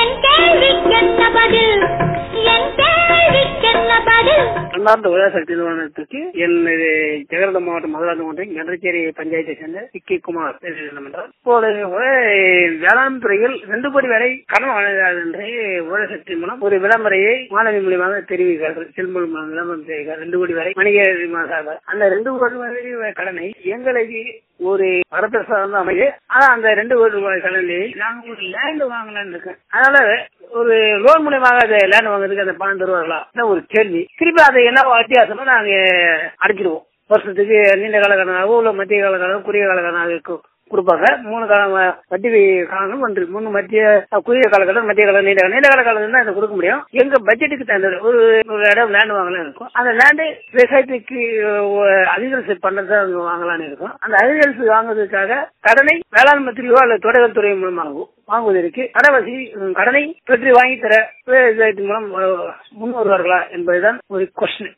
அன்பார்ந்த உதய சக்தி நிறுவனத்துக்கு எனது ஜெகரத மாவட்டம் மதுராந்த ஒன்றியம் கன்றச்சேரி பஞ்சாயத்தை சேர்ந்த சிக்கி குமார் என்னவென்றால் இப்போது வேளாண் துறையில் 2 கோடி வரை கடன் வழங்குகிறது என்று உதய சக்தி மூலம் ஒரு விளம்பரையை மாணவி மூலியமாக தெரிவிக்கிறார்கள். செல்மொழி மூலம் விளம்பரம் தெரிவிக்கிறார். 2 கோடி வரை வணிக அந்த 2 கோடி வரை கடனை எங்களுக்கு ஒரு வரப்பிரசாதம் தான் அமைது. ஆனா அந்த 2 கோடி ரூபாய் கடனில் நாங்கள் ஒரு லேண்ட் வாங்கலான்னு இருக்கேன். அதனால ஒரு லோன் மூலியமாக அந்த லேண்ட் வாங்குறதுக்கு அந்த பணம் தருவார்களா ஒரு கேள்வி. திருப்பி அதை என்ன வித்தியாசமா நாங்க அடைச்சிடுவோம். வருஷத்துக்கு நீண்ட கால கடனாகவும் உள்ள மத்திய கால கடனாகவும் குறுகிய கால கடனாக கொடுப்பாங்க. 3 காலம் வட்டி காலங்களும் ஒன்று 3 மத்திய குறுகிய காலகட்டம் மத்திய காலம் நீண்ட கால காலம் தான் இதை கொடுக்க முடியும். எங்க பட்ஜெட்டுக்கு தகுந்த ஒரு இடம் லேண்ட் வாங்கலாம்னு இருக்கும். அந்த லேண்டு விவசாயத்துக்கு அக்ரிகல்ச்சர் பண்றது வாங்கலாம்னு இருக்கும். அந்த அக்ரிகல்ச்சர் வாங்குவதற்காக கடனை வேளாண் மத்திரியோ அல்லது தொடர் துறை மூலமாகவும் வாங்குவதற்கு கடனை பெற்று வாங்கி தர விவசாயத்தின் மூலம் முன் வருவார்களா என்பதுதான் ஒரு கொஸ்டின்.